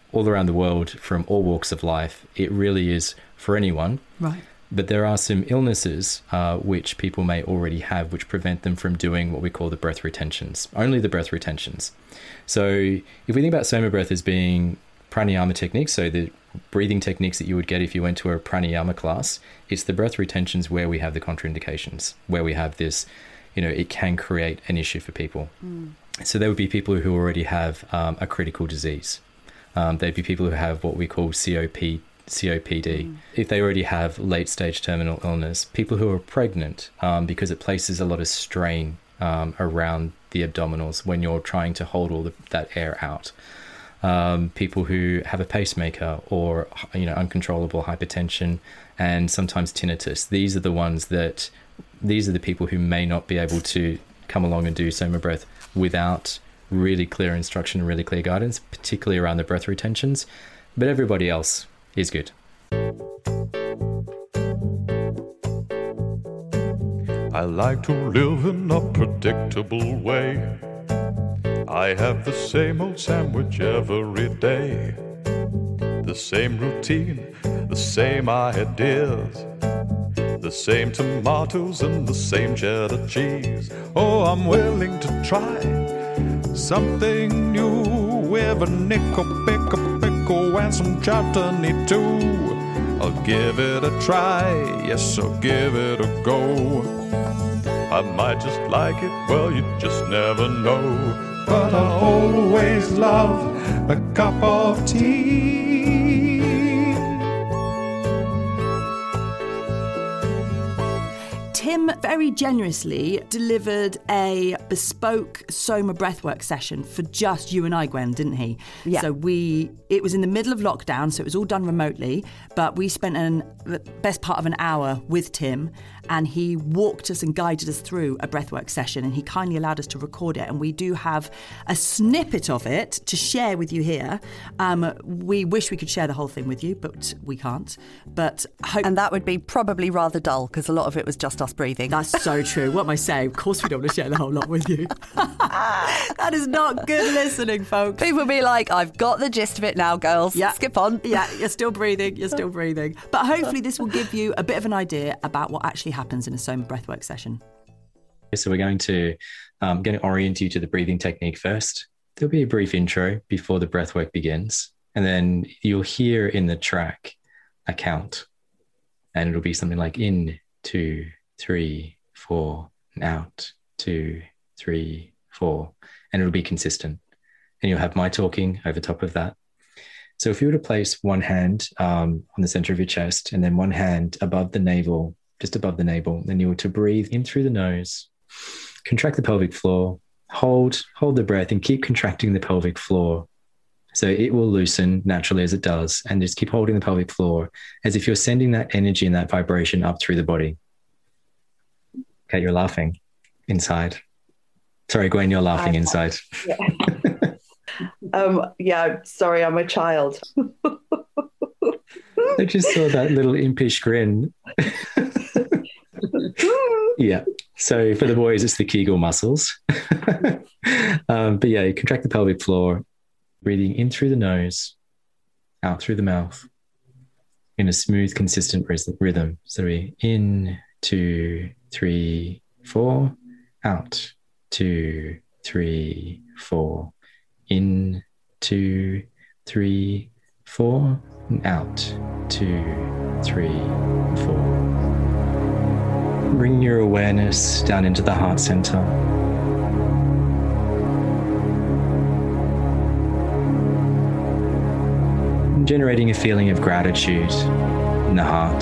all around the world from all walks of life. It really is for anyone. Right. But there are some illnesses uh, which people may already have, which prevent them from doing what we call the breath retentions, only the breath retentions. So if we think about Soma breath as being pranayama techniques, so the breathing techniques that you would get if you went to a pranayama class, it's the breath retentions where we have the contraindications, where we have this, you know, it can create an issue for people. Mm. So there would be people who already have um, a critical disease. Um, there'd be people who have what we call C O P D. C O P D, mm. if they already have late stage terminal illness, people who are pregnant, um, because it places a lot of strain um, around the abdominals when you're trying to hold all the, that air out. Um, people who have a pacemaker or, you know, uncontrollable hypertension and sometimes tinnitus. These are the ones that, these are the people who may not be able to come along and do Soma breath without really clear instruction and really clear guidance, particularly around the breath retentions. But everybody else is good. I like to live in a predictable way. I have the same old sandwich every day. The same routine, the same ideas, the same tomatoes and the same cheddar cheese. Oh, I'm willing to try something new with a nickel, pickle, pickle and some chutney too. I'll give it a try, yes, I'll give it a go. I might just like it, well, you just never know. But I always love a cup of tea. Tim very generously delivered a bespoke Soma breathwork session for just you and I, Gwen, didn't he? Yeah. So we, it was in the middle of lockdown, so it was all done remotely, but we spent an, the best part of an hour with Tim, and he walked us and guided us through a breathwork session, and he kindly allowed us to record it, and we do have a snippet of it to share with you here. Um, we wish we could share the whole thing with you, but we can't. But hope- And that would be probably rather dull, because a lot of it was just us breathing. That's so true. What am I saying? Of course we don't want to share the whole lot with you. That is not good listening, folks. People will be like, I've got the gist of it now, girls. Yeah. Skip on. Yeah, you're still breathing, you're still breathing. But hopefully this will give you a bit of an idea about what actually happens in a Soma breathwork session. So we're going to, um, going to orient you to the breathing technique first. There'll be a brief intro before the breathwork begins. And then you'll hear in the track a count. And it'll be something like in, two, three, four, and out, two, three, four. And it'll be consistent. And you'll have my talking over top of that. So if you were to place one hand um, on the center of your chest and then one hand above the navel, just above the navel, then you were to breathe in through the nose, contract the pelvic floor, hold, hold the breath and keep contracting the pelvic floor. So it will loosen naturally as it does, and just keep holding the pelvic floor as if you're sending that energy and that vibration up through the body. Okay, you're laughing inside. Sorry, Gwen, you're laughing I'm inside. Yeah. um, yeah, sorry, I'm a child. I just saw that little impish grin. Yeah. So for the boys, it's the Kegel muscles. um, but yeah, you contract the pelvic floor, breathing in through the nose, out through the mouth, in a smooth, consistent rhythm. So we in, two, three, four, out, two, three, four, in, two, three, four, and out, two, three, four. Bring your awareness down into the heart center. Generating a feeling of gratitude in the heart.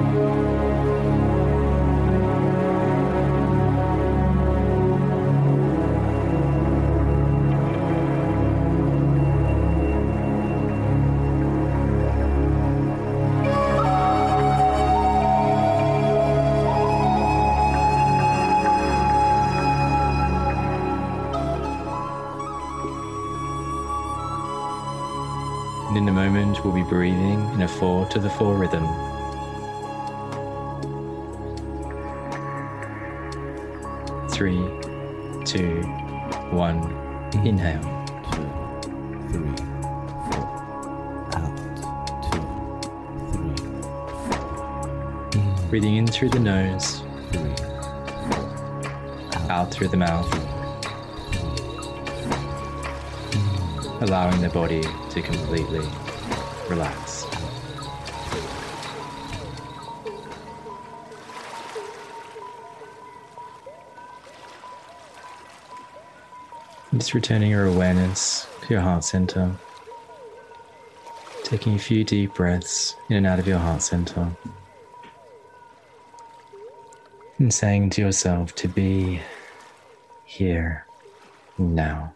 And in a moment, we'll be breathing in a four to the four rhythm. Three, two, one, inhale. Two, three, four. Breathing in through the nose, out through the mouth, allowing the body to completely relax. Just returning your awareness to your heart center, taking a few deep breaths in and out of your heart center, and saying to yourself to be here now.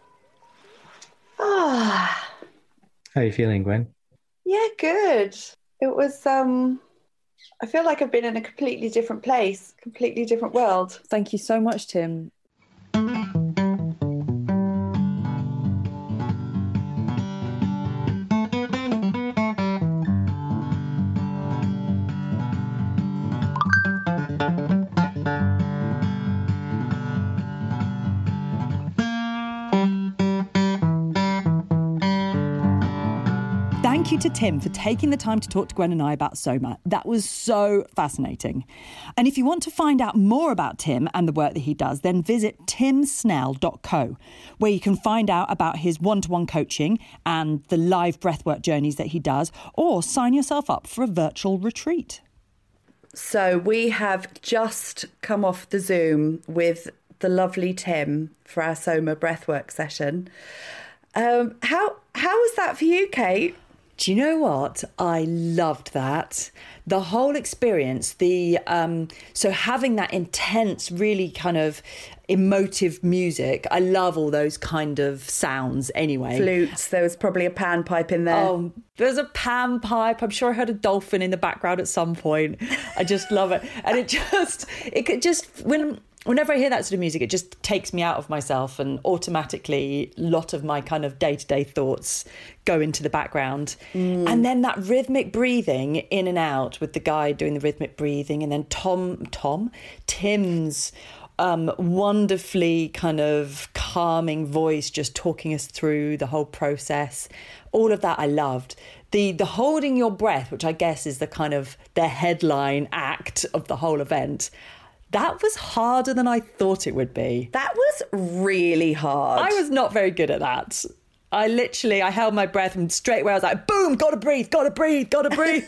Ah, How are you feeling, Gwen? yeah, good. It was, um, I feel like I've been in a completely different place, completely different world. Thank you so much, Tim. Thank you to Tim for taking the time to talk to Gwen and I about Soma. That was so fascinating. And if you want to find out more about Tim and the work that he does, then visit tim snell dot co, where you can find out about his one-to-one coaching and the live breathwork journeys that he does, or sign yourself up for a virtual retreat. So we have just come off the Zoom with the lovely Tim for our Soma breathwork session. Um, how how was that for you, Kate? Do you know what? I loved that. The whole experience, the um, so having that intense, really kind of emotive music. I love all those kind of sounds anyway. Flutes, there was probably a panpipe in there. Oh, there's a pan pipe. I'm sure I heard a dolphin in the background at some point. I just love it. And it just, it could just, when... Whenever I hear that sort of music, it just takes me out of myself, and automatically a lot of my kind of day-to-day thoughts go into the background. Mm. And then that rhythmic breathing in and out with the guy doing the rhythmic breathing, and then Tom, Tom, Tim's um, wonderfully kind of calming voice just talking us through the whole process. All of that I loved. The the holding your breath, which I guess is the kind of the headline act of the whole event. That was harder than I thought it would be. That was really hard. I was not very good at that. I literally, I held my breath and straight away I was like, boom, gotta breathe, gotta breathe, gotta breathe.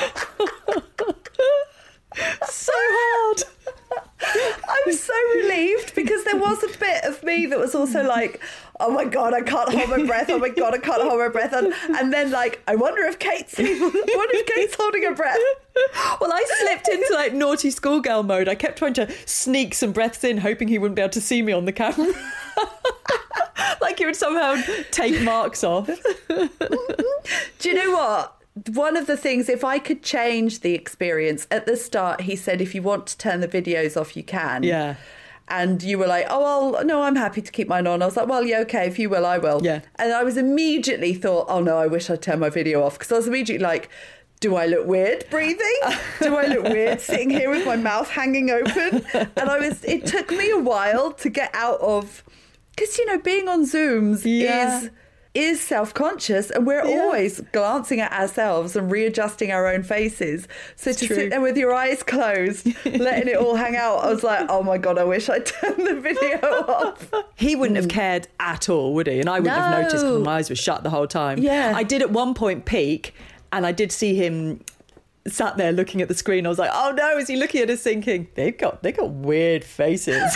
So hard. I'm so relieved, because there was a bit of me that was also like, oh my God, I can't hold my breath. Oh my God, I can't hold my breath. And, and then like, I wonder if Kate's, I wonder if Kate's holding her breath. Well, I slipped into like naughty schoolgirl mode. I kept trying to sneak some breaths in, hoping he wouldn't be able to see me on the camera. Like he would somehow take marks off. Do you know what? One of the things, if I could change the experience, at the start, he said, if you want to turn the videos off, you can. Yeah. And you were like, oh, well, no, I'm happy to keep mine on. I was like, well, yeah, okay, if you will, I will. Yeah. And I was immediately thought, oh, no, I wish I'd turn my video off. Because I was immediately like, do I look weird breathing? Do I look weird sitting here with my mouth hanging open? And I was, it took me a while to get out of, because, you know, being on Zooms Yeah. is... is self-conscious, and we're Yeah. always glancing at ourselves and readjusting our own faces. So It's to true. sit there with your eyes closed, letting it all hang out, I was like, oh my God, I wish I'd turned the video off. He wouldn't have cared at all, would he? And I wouldn't have No. noticed because my eyes were shut the whole time. Yeah. I did at one point peek, and I did see him sat there looking at the screen. I was like, oh no, is he looking at us thinking, they've got they got weird faces.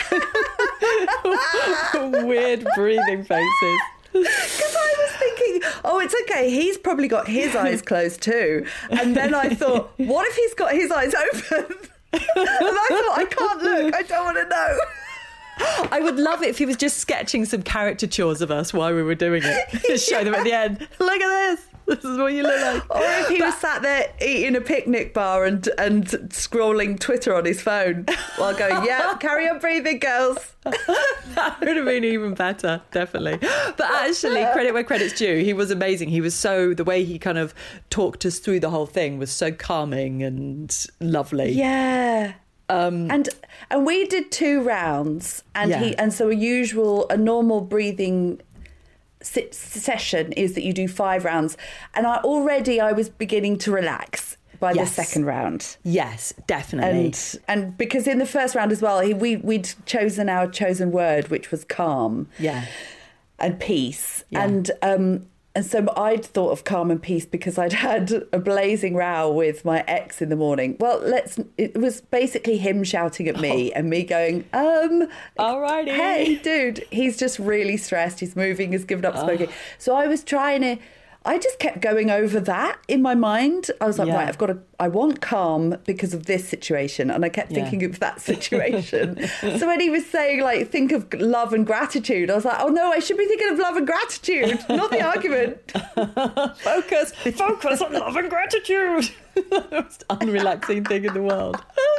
Weird breathing faces. Because I was thinking, oh, it's okay, he's probably got his eyes closed too. And then I thought, what if he's got his eyes open? And I thought, I can't look, I don't want to know. I would love it if he was just sketching some caricatures of us while we were doing it. Just show them at the end. Look at this. This is what you look like. Or if he was sat there eating a picnic bar and and scrolling Twitter on his phone while going, yeah, carry on breathing, girls. That would have been even better, definitely. But actually, credit where credit's due. He was amazing. He was so, the way he kind of talked us through the whole thing was so calming and lovely. Yeah. Um, and and we did two rounds, and Yeah. he and so a usual a normal breathing sit, session is that you do five rounds, and I already I was beginning to relax. by Yes. the second round. Yes, definitely. And and because in the first round as well, he, we, we'd chosen our chosen word, which was calm yeah. and peace. Yeah. And um, and so I'd thought of calm and peace because I'd had a blazing row with my ex in the morning. Well, let's. It was basically him shouting at me and me going, um, Alrighty. hey, dude, he's just really stressed. He's moving, he's given up smoking. So I was trying to, I just kept going over that in my mind. I was like, Yeah. right, I've got to, I want calm because of this situation. And I kept Yeah. thinking of that situation. So when he was saying, like, think of love and gratitude, I was like, oh no, I should be thinking of love and gratitude, not the argument. Focus, focus on love and gratitude. The most unrelaxing thing in the world.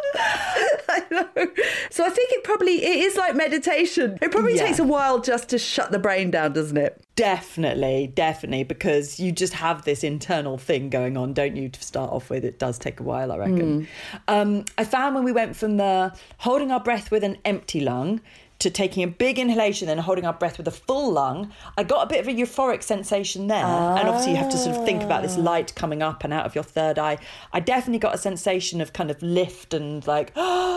I know. So I think it probably, it is like meditation. It probably Yeah. takes a while just to shut the brain down, doesn't it? Definitely, definitely, because you just have this internal thing going on, don't you, to start off with. It does take a while, I reckon. Um, I found when we went from the holding our breath with an empty lung to taking a big inhalation and holding our breath with a full lung, I got a bit of a euphoric sensation there. And obviously you have to sort of think about this light coming up and out of your third eye. I definitely got a sensation of kind of lift and like,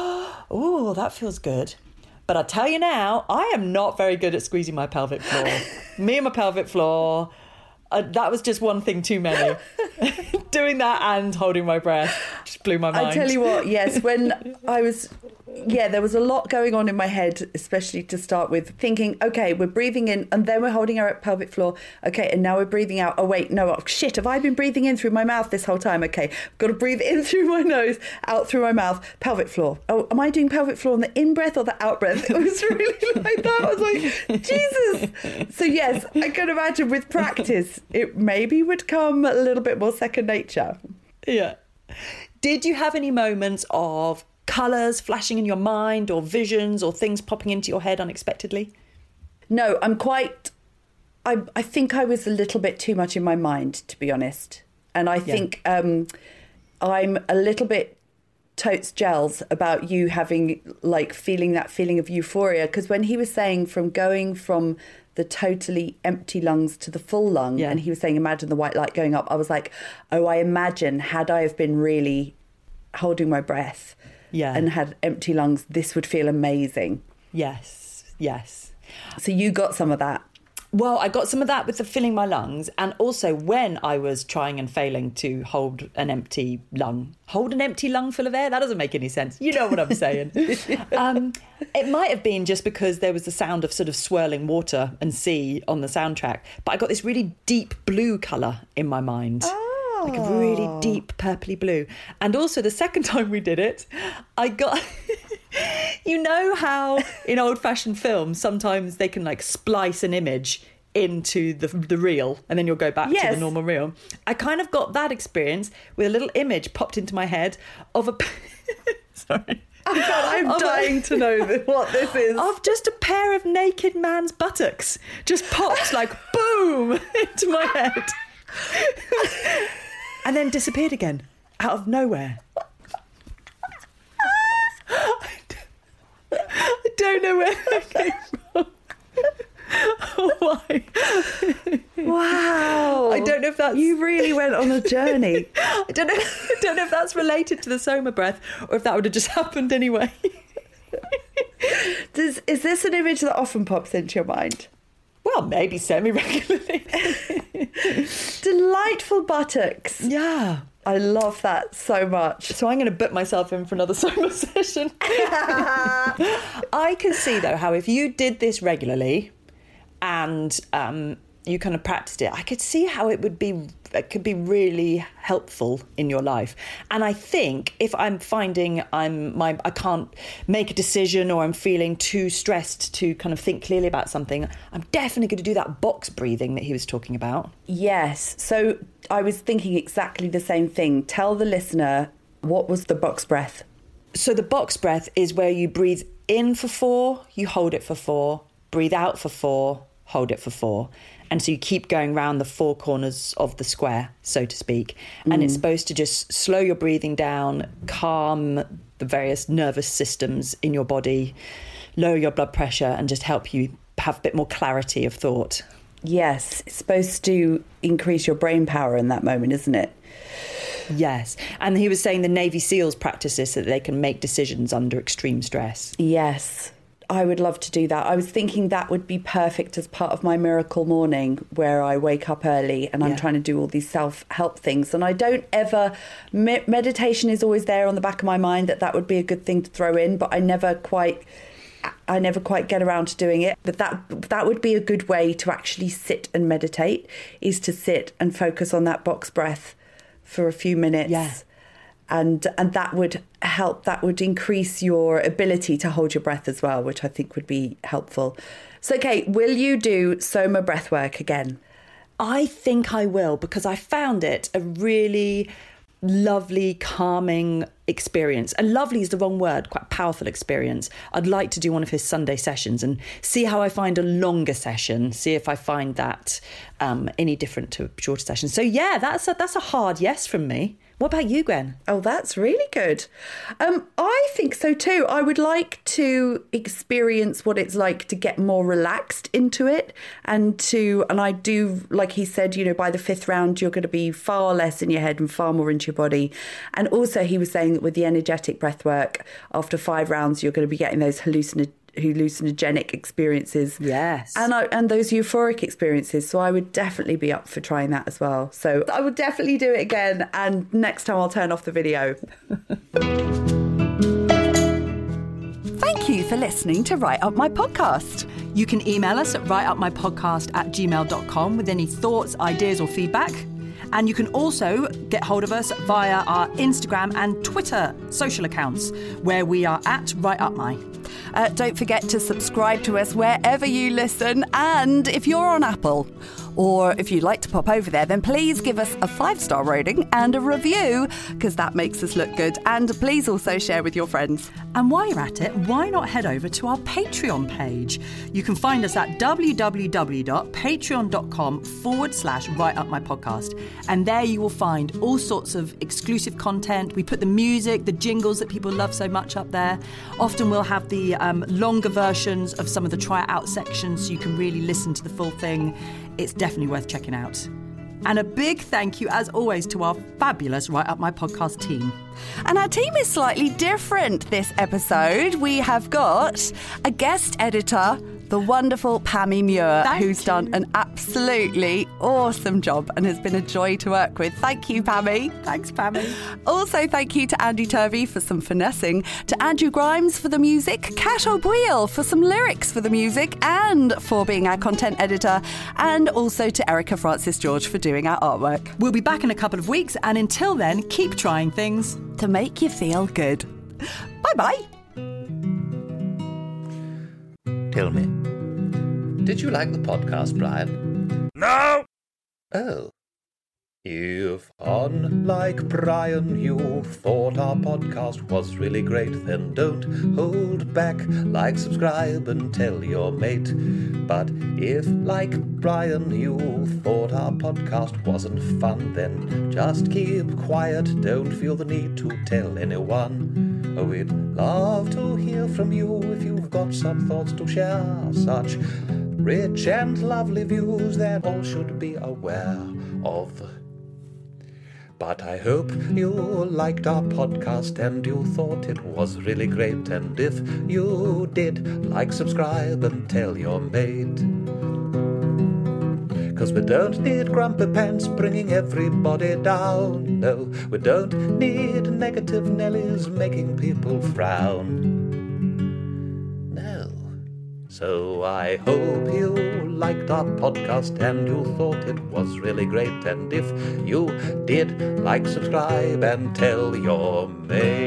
oh, that feels good. But I tell you now, I am not very good at squeezing my pelvic floor. Me and my pelvic floor, uh, that was just one thing too many. Doing that and holding my breath just blew my mind. I tell you what, yes, when I was, yeah, there was a lot going on in my head, especially to start with, thinking, okay, we're breathing in and then we're holding our pelvic floor. Okay, and now we're breathing out. Oh, wait, no, oh, shit, have I been breathing in through my mouth this whole time? Okay, I've got to breathe in through my nose, out through my mouth, pelvic floor. Oh, am I doing pelvic floor on the in-breath or the out-breath? It was really like that. I was like, Jesus. So, yes, I can imagine with practice, it maybe would come a little bit more second nature. Yeah. Did you have any moments of colours flashing in your mind or visions or things popping into your head unexpectedly? No, I'm quite... I, I think I was a little bit too much in my mind, to be honest. And I Yeah. think um, I'm a little bit totes gels about you having, like, feeling that feeling of euphoria. Because when he was saying from going from the totally empty lungs to the full lung, Yeah. and he was saying, imagine the white light going up, I was like, oh, I imagine had I have been really holding my breath Yeah. and had empty lungs, this would feel amazing. Yes, yes. So you got some of that. Well, I got some of that with the filling my lungs, and also when I was trying and failing to hold an empty lung. Hold an empty lung full of air? That doesn't make any sense. You know what I'm saying. um, it might have been just because there was the sound of sort of swirling water and sea on the soundtrack, but I got this really deep blue colour in my mind. Like a really deep purpley blue. And also the second time we did it, I got... You know how in old-fashioned films sometimes they can like splice an image into the the reel and then you'll go back to Yes. the normal reel. I kind of got that experience with a little image popped into my head of a... Sorry. Oh God, I'm Of a- dying to know th- what this is. Of just a pair of naked man's buttocks just popped like boom into my head. And then disappeared again out of nowhere. I don't know where that came from. Why? Wow. I don't know if that's... You really went on a journey. I don't know. I don't know if that's related to the Soma breath or if that would have just happened anyway. Does, is this an image that often pops into your mind? Well, maybe semi-regularly. Delightful buttocks. Yeah. I love that so much. So I'm going to book myself in for another Soma session. I can see, though, how if you did this regularly and um, you kind of practiced it, I could see how it would be, it could be really helpful in your life. And I think if I'm finding I'm my I can't make a decision or I'm feeling too stressed to kind of think clearly about something, I'm definitely going to do that box breathing that he was talking about. Yes. So I was thinking exactly the same thing. Tell the listener, what was the box breath? So the box breath is where you breathe in for four, you hold it for four, breathe out for four, hold it for four. And so you keep going round the four corners of the square, so to speak. And mm. it's supposed to just slow your breathing down, calm the various nervous systems in your body, lower your blood pressure, and just help you have a bit more clarity of thought. Yes, it's supposed to increase your brain power in that moment, isn't it? Yes. And he was saying the Navy SEALs practice this, so that they can make decisions under extreme stress. Yes. I would love to do that. I was thinking that would be perfect as part of my miracle morning where I wake up early and I'm Yeah. trying to do all these self-help things. And I don't ever, me- meditation is always there on the back of my mind that that would be a good thing to throw in, but I never quite, I never quite get around to doing it. But that that would be a good way to actually sit and meditate, is to sit and focus on that box breath for a few minutes. Yeah. And and that would help, that would increase your ability to hold your breath as well, which I think would be helpful. So, Kate, will you do Soma breathwork again? I think I will, because I found it a really lovely, calming experience. And lovely is the wrong word, quite powerful experience. I'd like to do one of his Sunday sessions and see how I find a longer session, see if I find that um, any different to a shorter session. So, yeah, that's a, that's a hard yes from me. What about you, Gwen? Oh, that's really good. Um, I think so too. I would like to experience what it's like to get more relaxed into it, and to, and I do, like he said, you know, by the fifth round, you're going to be far less in your head and far more into your body. And also he was saying that with the energetic breath work, after five rounds, you're going to be getting those hallucin- hallucinogenic experiences. Yes. And I, and those euphoric experiences. So I would definitely be up for trying that as well. So I would definitely do it again. And next time I'll turn off the video. Thank you for listening to Write Up My Podcast. You can email us at writeupmypodcast at gmail dot com with any thoughts, ideas or feedback. And you can also get hold of us via our Instagram and Twitter social accounts, where we are at WriteUpMy. Uh, don't forget to subscribe to us wherever you listen. And if you're on Apple, or if you'd like to pop over there, then please give us a five-star rating and a review, because that makes us look good. And please also share with your friends. And while you're at it, why not head over to our Patreon page? You can find us at www.patreon.com forward slash Write Up My Podcast. And there you will find all sorts of exclusive content. We put the music, the jingles that people love so much up there. Often we'll have the um, longer versions of some of the try out sections, so you can really listen to the full thing. It's definitely worth checking out. And a big thank you, as always, to our fabulous Write Up My Podcast team. And our team is slightly different this episode. We have got a guest editor, the wonderful Pammy Muir, Thank who's you. done an absolutely awesome job and has been a joy to work with. Thank you, Pammy. Thanks, Pammy. Also, thank you to Andy Turvey for some finessing, to Andrew Grimes for the music, Kat O'Boyle for some lyrics for the music and for being our content editor, and also to Erica Francis George for doing our artwork. We'll be back in a couple of weeks, and until then, keep trying things To make you feel good. Bye-bye. Tell me, did you like the podcast, Brian? No! Oh. If, unlike Brian, you thought our podcast was really great, then don't hold back. Like, subscribe, and tell your mate. But if, like Brian, you thought our podcast wasn't fun, then just keep quiet. Don't feel the need to tell anyone. We'd love to hear from you if you've got some thoughts to share. Such rich and lovely views that all should be aware of. But I hope you liked our podcast and you thought it was really great. And if you did, like, subscribe, and tell your mate. 'Cause we don't need grumpy pants bringing everybody down. No, we don't need negative Nellies making people frown. No. So I hope you liked our podcast and you thought it was really great. And if you did, like, subscribe, and tell your mate.